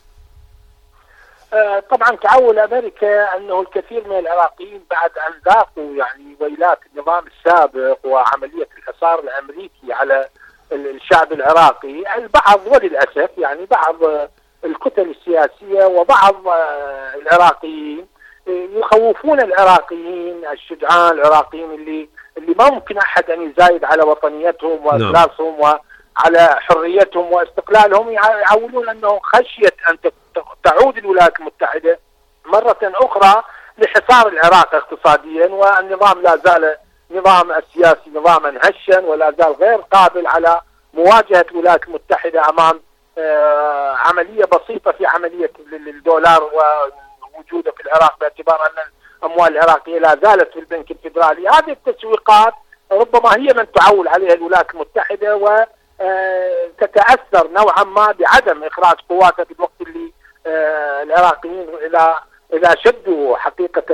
S15: طبعا تعول أمريكا أنه الكثير من العراقيين بعد أن ذاقوا يعني ويلات النظام السابق وعملية الحصار الأمريكي على الشعب العراقي، البعض وللأسف يعني بعض الكتل السياسية وبعض العراقيين يخوفون العراقيين الشجعان، العراقيين اللي ما ممكن أحد أن يزايد على وطنيتهم وإخلاصهم وعلى حريتهم واستقلالهم، يعولون أنه خشية أن تعود الولايات المتحدة مرة أخرى لحصار العراق اقتصاديا، والنظام لا زال نظام السياسي نظاما هشا ولا زال غير قابل على مواجهة الولايات المتحدة أمام عملية بسيطة في عملية الدولار ووجوده في العراق، باعتبار أن الأموال العراقية لا زالت في البنك الفيدرالي. هذه التسويقات ربما هي من تعول عليها الولايات المتحدة، وتتأثر نوعا ما بعدم إخراج قواتها في الوقت اللي العراقيين إذا شدوا حقيقة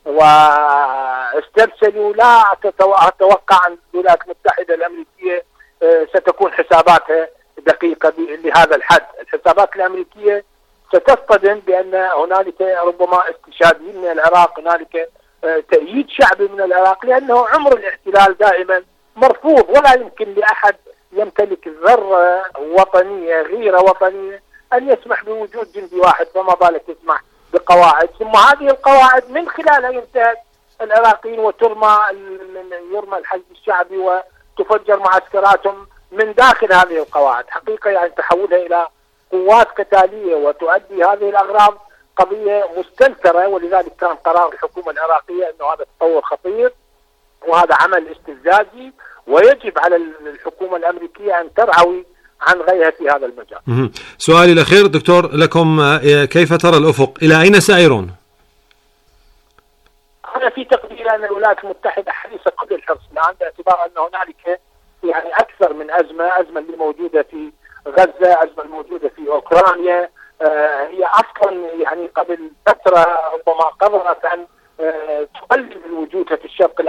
S15: واسترسلوا. لا أتوقع أن الولايات المتحدة الأمريكية ستكون حساباتها دقيقة لهذا الحد. الحسابات الأمريكية ستصطدم بأن هنالك ربما استشهاديين من العراق، هنالك تأييد شعبي من العراق، لأنه عمر الاحتلال دائما مرفوض، ولا يمكن لأحد يمتلك ذرة وطنية غيرة وطنية أن يسمح بوجود جندي واحد، فما بالك يسمح بقواعد، ثم هذه القواعد من خلالها ينتهك العراقيين يرمى الحشد الشعبي وتفجر معسكراتهم من داخل هذه القواعد. حقيقة يعني تحولها إلى قوات قتالية وتؤدي هذه الأغراض قضية مستنكرة، ولذلك كان قرار الحكومة العراقية أنه هذا تطور خطير وهذا عمل استفزازي، ويجب على الحكومة الأمريكية أن ترعوي عن غيرها في هذا المجال.
S11: سؤالي الأخير دكتور لكم، كيف ترى الأفق؟ إلى أين سائرون؟
S15: أنا في تقدير أن الولايات المتحدة حريصة كل الحرص الآن، باعتبار أن هنالك يعني أكثر من أزمة اللي موجودة في غزة، أزمة الموجودة في أوكرانيا. هي أصلا يعني قبل فترة ربما قررت أن تقلل الوجود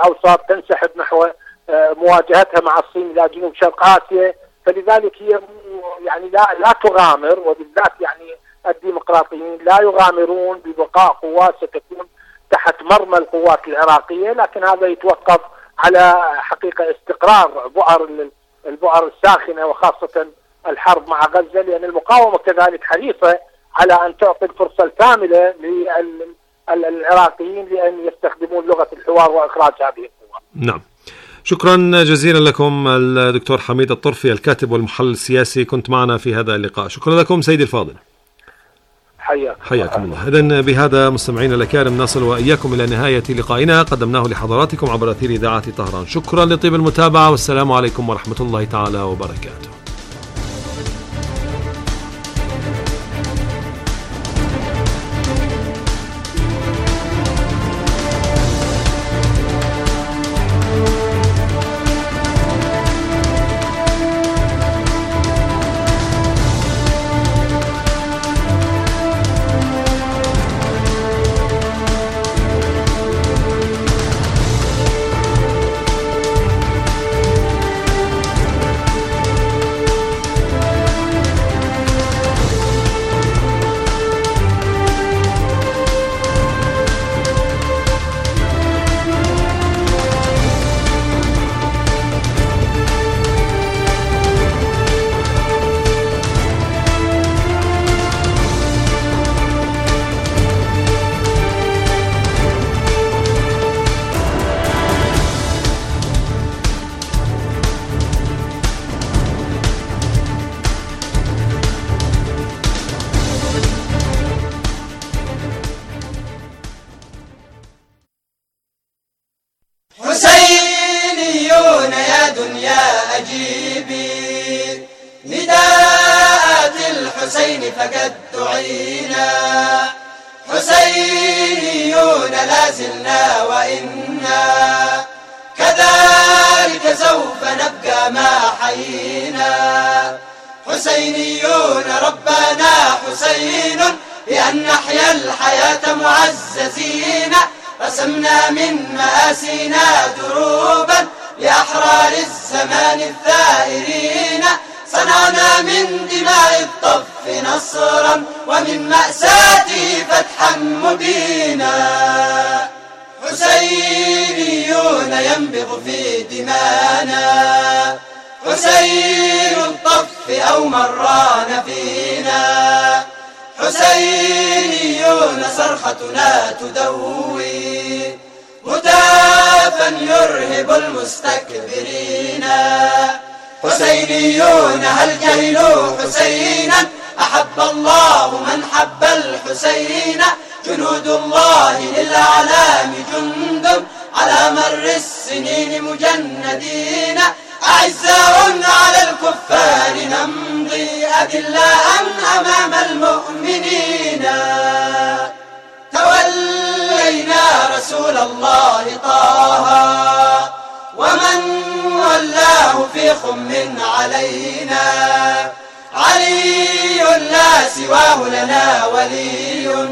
S15: الأوسط تنسحب نحو مواجهتها مع الصين إلى جنوب شرق آسيا. فلذلك هي يعني لا تغامر، وبالذات يعني الديمقراطيين لا يغامرون ببقاء قوات ستكون تحت مرمى القوات العراقية، لكن هذا يتوقف على حقيقة استقرار البؤر الساخنة، وخاصة الحرب مع غزة، لأن المقاومة كذلك حريصة على أن تعطي الفرصة الكاملة للعراقيين لأن يستخدمون لغة الحوار وإخراج هذه القوى.
S11: نعم، شكرا جزيلا لكم الدكتور حميد الطرفي الكاتب والمحلل السياسي، كنت معنا في هذا اللقاء. شكرا لكم سيدي الفاضل. حياكم الله. إذن بهذا مستمعينا الأكارم نصل وإياكم إلى نهاية لقائنا قدمناه لحضراتكم عبر أثير إذاعة طهران. شكرا لطيب المتابعة، والسلام عليكم ورحمة الله تعالى وبركاته.
S16: حسينيون هل جهلوا حسينا؟ أحب الله من حب الحسين. جنود الله للأعلام جند على مر السنين مجندين. أعزاء على الكفار نمضي أذلاء أمام المؤمنين. تولينا رسول الله طه ومن ولاه في خم علينا. علي لا سواه لنا ولي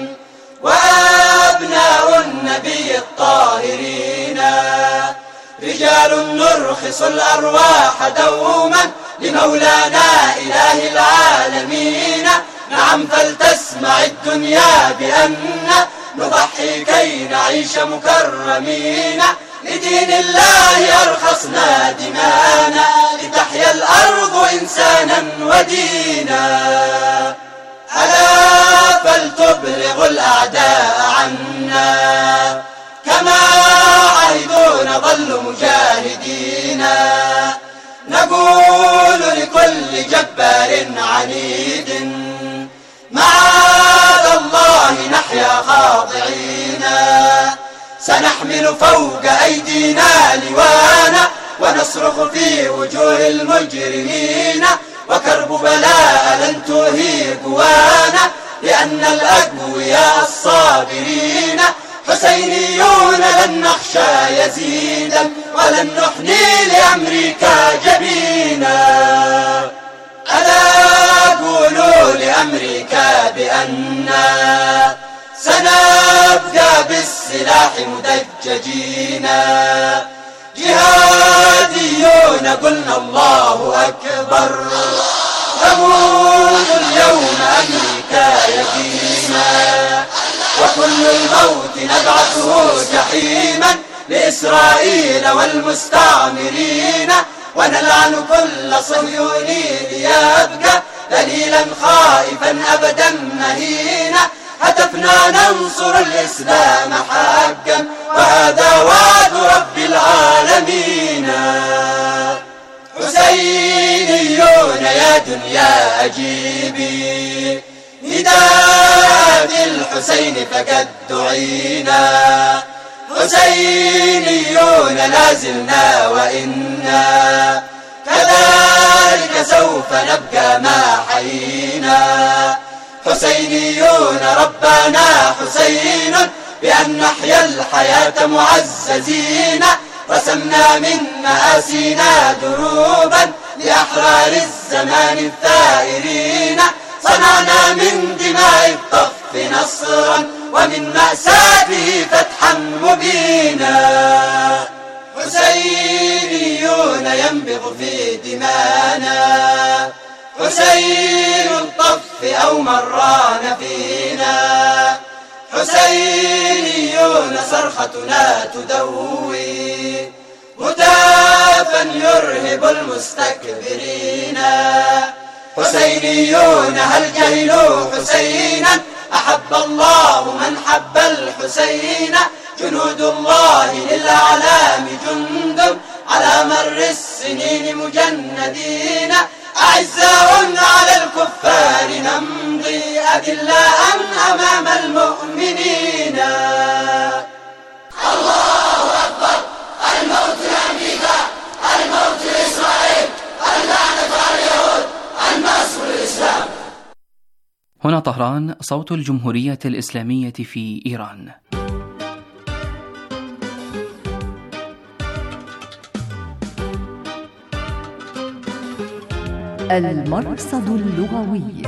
S16: وأبناء النبي الطاهرين. رجال نرخص الأرواح دوما لمولانا إله العالمين. نعم فلتسمع الدنيا بأن نضحي كي نعيش مكرمين. لدين الله أرخصنا دمانا لتحيا الأرض إنسانا ودينا. ألا فلتبلغ الأعداء عنا كما عهدون ظلوا مجاهدين. نقول لكل جبار عنيد معاذ الله نحيا خاضعين. سنحمل فوق أيدينا لوانا ونصرخ في وجوه المجرمين. وكرب بلاء لن توهي قوانا لأن الأقوياء الصابرين حسينيون لن نخشى يزيدا ولن نحني لأمريكا جبينا. ألا قولوا لأمريكا بأننا سنبقى بالسلام السلاح مدججين جهاديون قلنا الله أكبر تموت اليوم أمريكا يقينا وكل الموت نبعثه جحيما لإسرائيل والمستعمرين ونلعن كل صهيوني ليبقى ذليلا خائفا أبدا مهينا هتفنا ننصر الإسلام حقا وهذا وعد رب العالمين حسينيون يا دنيا أجيبي نداء الحسين فقد دعينا حسينيون لازلنا وإنا كذلك سوف نبقى ما حيينا حسينيون ربنا حسين بأن نحيا الحياة معززين رسمنا من مآسينا دروبا لأحرار الزمان الثائرين صنعنا من دماء الطف نصرا ومن مأساته فتحا مبينا حسينيون ينبض في دمانا حسين الطف أو مران فينا حسينيون صرختنا تدوي هتافا يرهب المستكبرين حسينيون هل جهلوا حسينا أحب الله من حب الحسين جنود الله للأعلام جند على مر السنين مجندين أعزاء على الكفار نمضي أذلاء أمام المؤمنين الله أكبر الموت لأمريكا الموت لإسرائيل اللعنة على اليهود النصر للإسلام.
S17: هنا طهران صوت الجمهورية الإسلامية في إيران.
S18: المرصد اللغوي.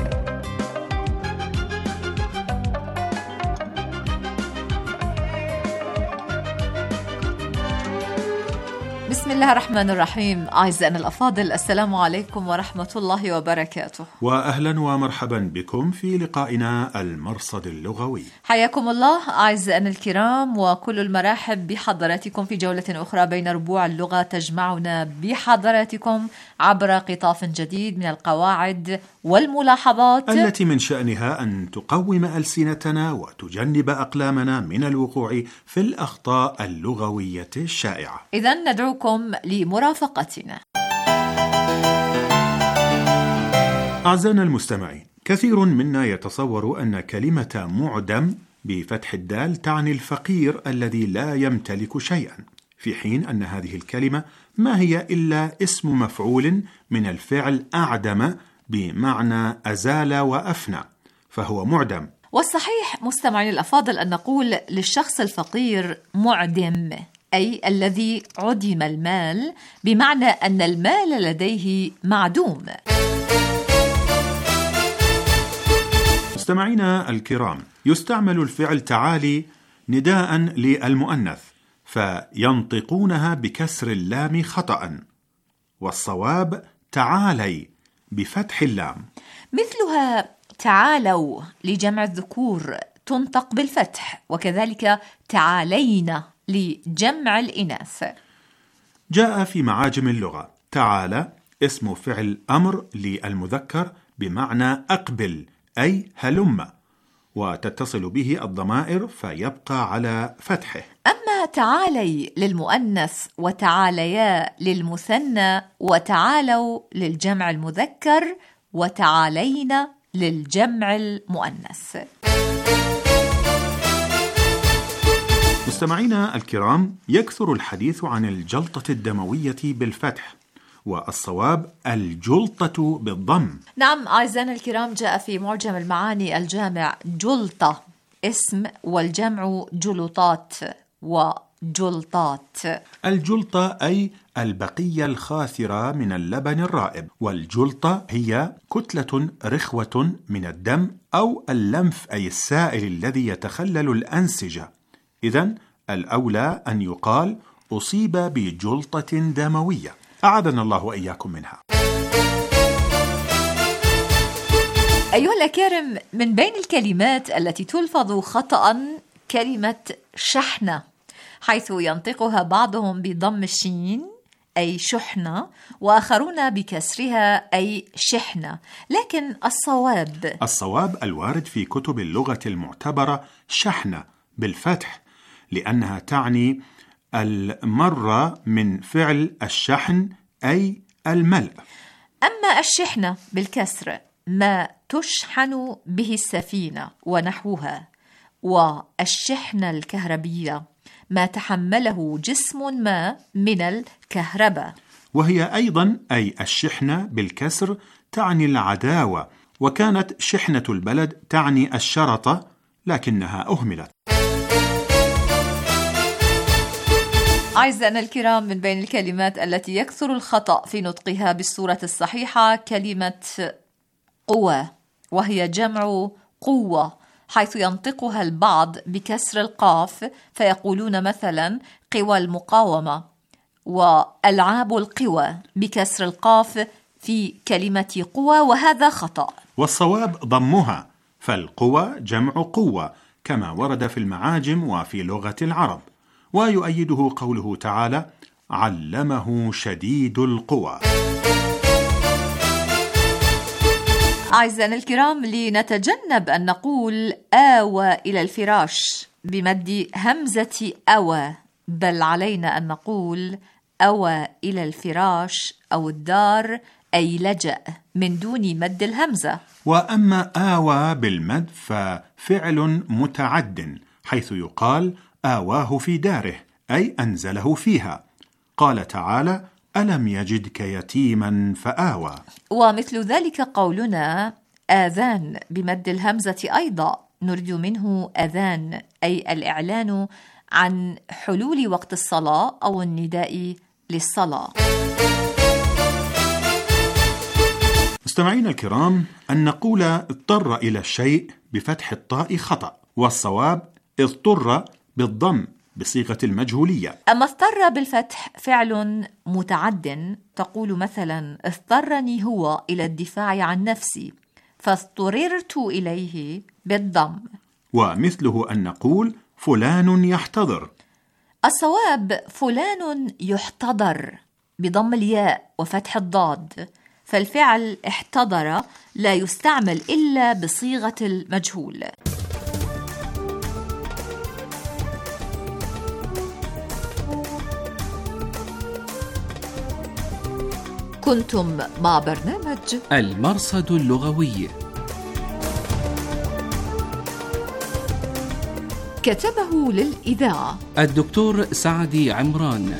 S19: بسم الله الرحمن الرحيم. أعزائنا الأفاضل، السلام عليكم ورحمة الله وبركاته،
S20: وأهلا ومرحبا بكم في لقائنا المرصد اللغوي.
S19: حياكم الله أعزائنا الكرام، وكل المراحب بحضراتكم في جولة أخرى بين ربوع اللغة تجمعنا بحضراتكم عبر قطاف جديد من القواعد والملاحظات
S20: التي من شأنها أن تقوم ألسنتنا وتجنب أقلامنا من الوقوع في الأخطاء اللغوية الشائعة.
S19: إذن ندعوكم لمرافقتنا.
S20: أعزائنا المستمعين، كثير منا يتصور أن كلمة معدم بفتح الدال تعني الفقير الذي لا يمتلك شيئا، في حين أن هذه الكلمة ما هي إلا اسم مفعول من الفعل أعدم بمعنى أزال وأفنى، فهو معدم.
S19: والصحيح مستمعين الأفاضل أن نقول للشخص الفقير معدم، أي الذي عدم المال، بمعنى أن المال لديه معدوم.
S20: مستمعينا الكرام، يستعمل الفعل تعالي نداء للمؤنث فينطقونها بكسر اللام خطأ، والصواب تعالي بفتح اللام.
S19: مثلها تعالوا لجمع الذكور تنطق بالفتح، وكذلك تعالينا لجمع الإناث.
S20: جاء في معاجم اللغة تعالى اسم فعل أمر للمذكر بمعنى أقبل أي هلم، وتتصل به الضمائر فيبقى على فتحه.
S19: أما تعالي للمؤنث وتعاليا للمثنى وتعالوا للجمع المذكر وتعالينا للجمع المؤنث.
S20: مستمعينا الكرام، يكثر الحديث عن الجلطة الدموية بالفتح، والصواب الجلطة بالضم.
S19: نعم أعزائنا الكرام، جاء في معجم المعاني الجامع جلطة اسم، والجمع جلطات وجلطات.
S20: الجلطة أي البقية الخاثرة من اللبن الرائب، والجلطة هي كتلة رخوة من الدم أو اللمف أي السائل الذي يتخلل الأنسجة، إذن الأولى أن يقال أصيب بجلطة دموية، أعاذنا الله وإياكم منها.
S19: أيها الأكارم، من بين الكلمات التي تلفظ خطأ كلمة شحنة، حيث ينطقها بعضهم بضم الشين أي شحنة، وآخرون بكسرها أي شحنة، لكن الصواب
S20: الوارد في كتب اللغة المعتبرة شحنة بالفتح، لأنها تعني المرة من فعل الشحن أي الملء.
S19: أما الشحنة بالكسر ما تشحن به السفينة ونحوها، والشحنة الكهربية ما تحمله جسم ما من الكهرباء،
S20: وهي أيضا أي الشحنة بالكسر تعني العداوة، وكانت شحنة البلد تعني الشرطة لكنها أهملت.
S19: أعزائنا الكرام، من بين الكلمات التي يكثر الخطأ في نطقها بالصورة الصحيحة كلمة قوى، وهي جمع قوة، حيث ينطقها البعض بكسر القاف فيقولون مثلا قوى المقاومة، وألعاب القوى بكسر القاف في كلمة قوى، وهذا خطأ.
S20: والصواب ضمها، فالقوى جمع قوة كما ورد في المعاجم وفي لغة العرب، ويؤيده قوله تعالى: علمه شديد القوى.
S19: أعزائنا الكرام، لنتجنب أن نقول آوى إلى الفراش بمد همزة أوى، بل علينا أن نقول أوى إلى الفراش أو الدار أي لجأ من دون مد الهمزة.
S20: وأما آوى بالمد ففعل متعد، حيث يقال آواه في داره أي أنزله فيها. قال تعالى: ألم يجدك يتيما فآوى.
S19: ومثل ذلك قولنا آذان بمد الهمزة أيضا، نريد منه أذان أي الإعلان عن حلول وقت الصلاة أو النداء للصلاة.
S20: مستمعينا الكرام، أن نقول اضطر إلى الشيء بفتح الطاء خطأ، والصواب اضطر بالضم بصيغة المجهولية.
S19: أما اضطر بالفتح فعل متعد، تقول مثلا اضطرني هو إلى الدفاع عن نفسي فاضطررت إليه بالضم.
S20: ومثله أن نقول فلان يحتضر.
S19: الصواب فلان يحتضر بضم الياء وفتح الضاد، فالفعل احتضر لا يستعمل إلا بصيغة المجهول. كنتم مع برنامج
S17: المرصد اللغوي،
S19: كتبه للإذاعة
S17: الدكتور سعدي عمران.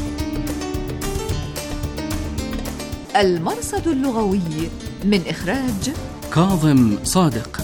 S19: المرصد اللغوي من إخراج
S17: كاظم صادق.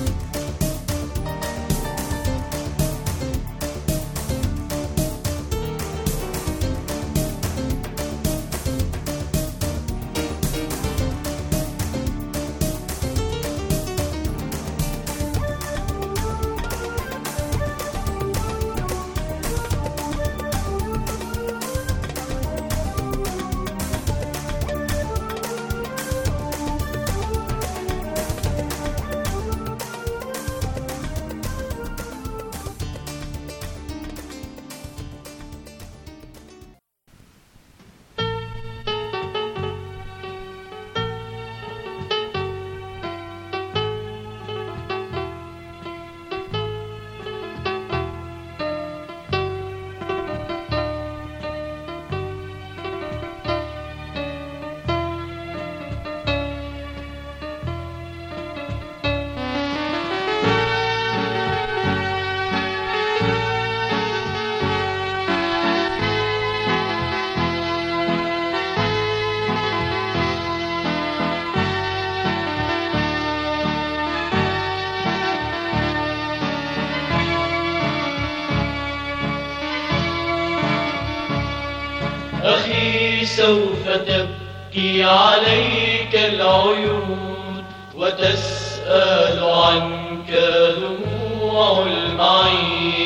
S6: أخي سوف تبكي عليك العيون وتسأل عنك دموع المعين،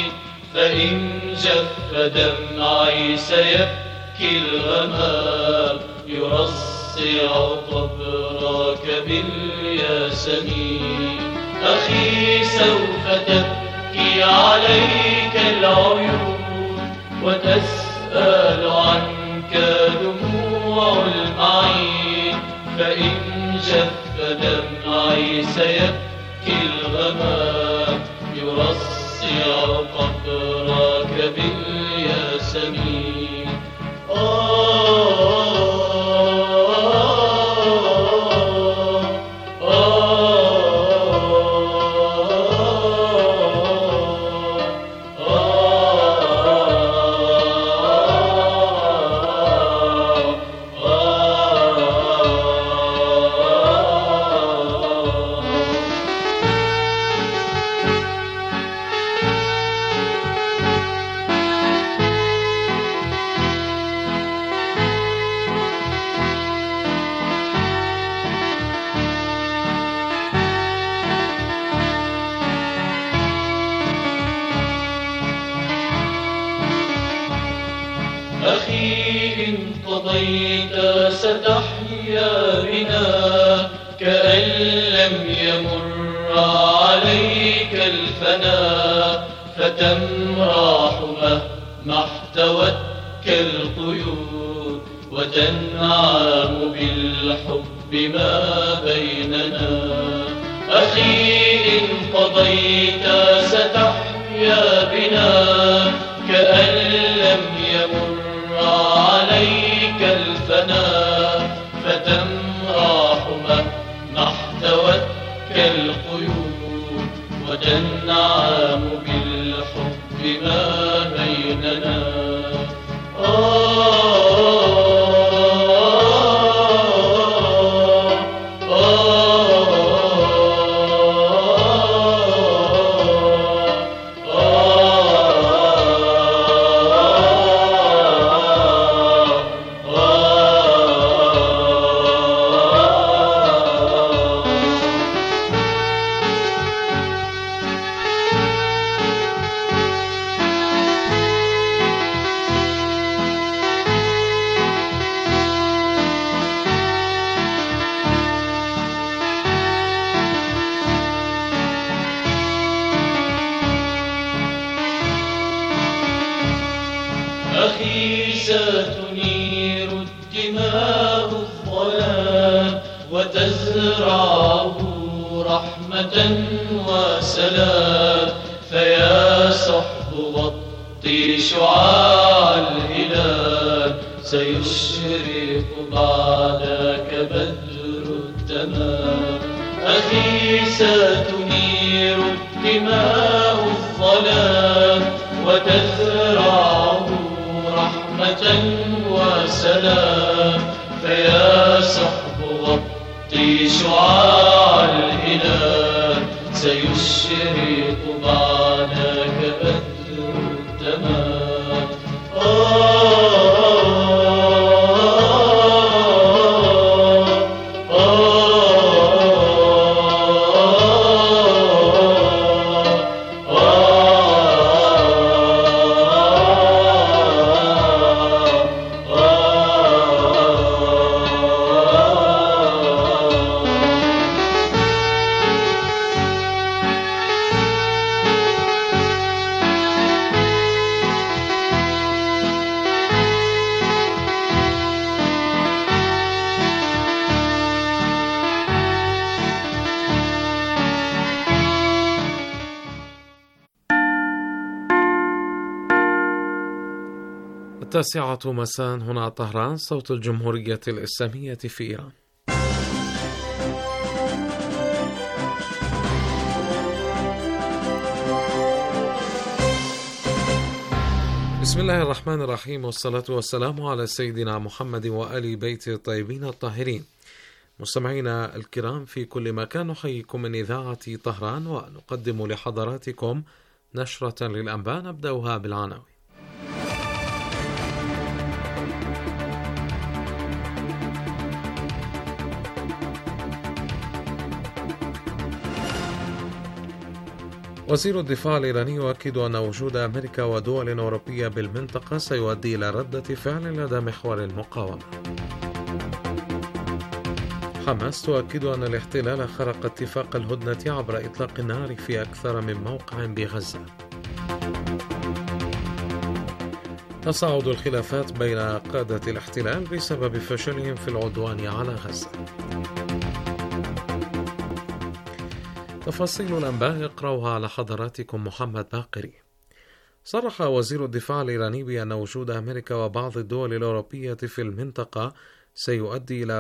S6: فإن جف دمعي سيبكي الغمام يرصع قبرك بالياسمين. أخي سوف تبكي عليك العيون وتسأل عنك دموع المعين، فإن جف دمعي سيبكي الغمام يرصع قبرك بالياسمين. أخي إن قضيت ستحيا بنا كأن لم يمر عليك الفناء، فتمرح مهما احتوتك القيود وتنعم بالحب ما بيننا. أخي إن قضيت ستحيا بنا كأن لم يمر عليك الفناء، فتمرح مهما احتوتك القيود وتنعم بالحب ما بيننا. أخي ستنير الدماء الظلام وتزرعه رحمة وسلام، فيا صحب غطي شعاع الهلال سيشرق بعدك بدر التمام. أخي ستنير الدماء الظلام وتزرعه رحمة وسلام، فيا صحب غطي شعاع الهلال سيشرق بعدك بدر التمام.
S1: التاسعة مساء هنا طهران، صوت الجمهورية الإسلامية في إيران. بسم الله الرحمن الرحيم، والصلاة والسلام على سيدنا محمد وآل بيت الطيبين الطاهرين. مستمعينا الكرام في كل مكان، نحييكم من إذاعة طهران ونقدم لحضراتكم نشرة للأنباء نبدأها بالعناوين. وزير الدفاع الإيراني يؤكد أن وجود أمريكا ودول أوروبية بالمنطقة سيؤدي إلى ردة فعل لدى محور المقاومة. حماس تؤكد أن الاحتلال خرق اتفاق الهدنة عبر إطلاق النار في أكثر من موقع بغزة. تصاعد الخلافات بين قادة الاحتلال بسبب فشلهم في العدوان على غزة. تفاصيل الأنباء يقرأها على حضراتكم محمد باقري. صرح وزير الدفاع الإيراني بأن وجود أمريكا وبعض الدول الأوروبية في المنطقة سيؤدي إلى